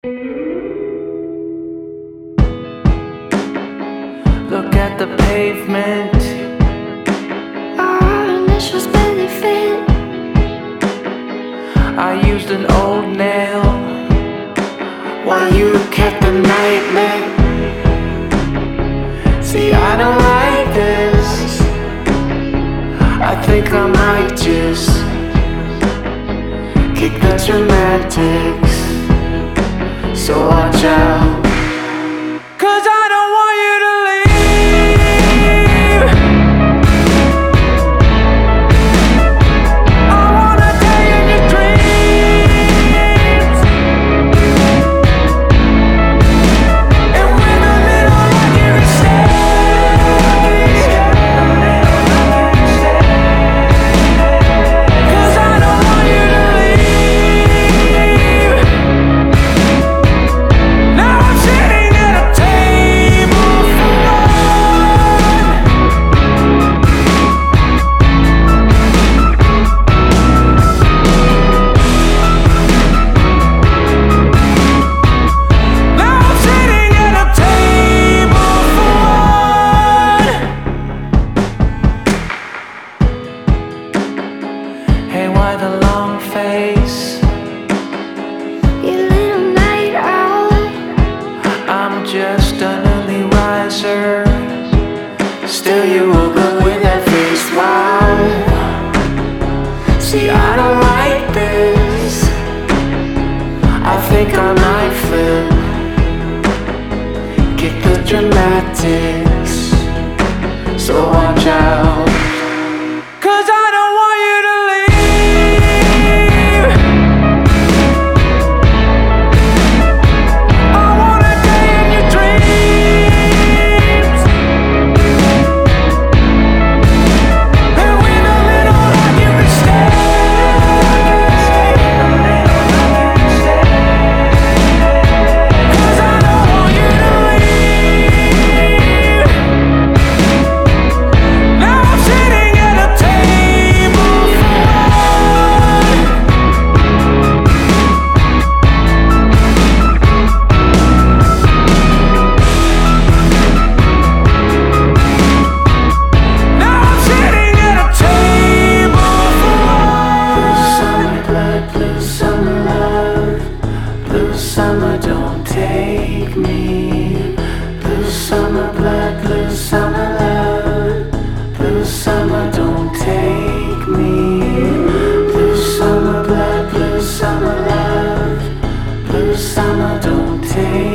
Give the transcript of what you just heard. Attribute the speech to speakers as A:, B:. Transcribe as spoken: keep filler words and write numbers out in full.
A: Look at the pavement.
B: Our initials barely fit.
A: I used an old nail while you kept the night lit. See, I don't like this. I think I might just kick the dramatics. So watch out, 'cause I don't want you to leave. I wanna die in your dreams. And when a little like you stay, 'cause I don't want you to leave. Now I'm sitting at a table for one. Now I'm sitting at a table for one. Hey, why the long face?
B: You little night owl.
A: I'm just an early riser. Still you woke up with that face, wow. See, I don't like this. I think I might flip. Get the dramatics. So watch out, 'cause I don't want you to leave. I wanna die in your dreams. And when a little like you can stay, 'cause I don't want you to leave. Now I'm sitting at a table for one. Now I'm sitting at a table for one. Blue summer blood, blue summer love. Blue summer, don't take me. Blue summer blood, blue summer love. Blue summer, don't take me. Blue summer blood, blue summer love. Blue summer, don't take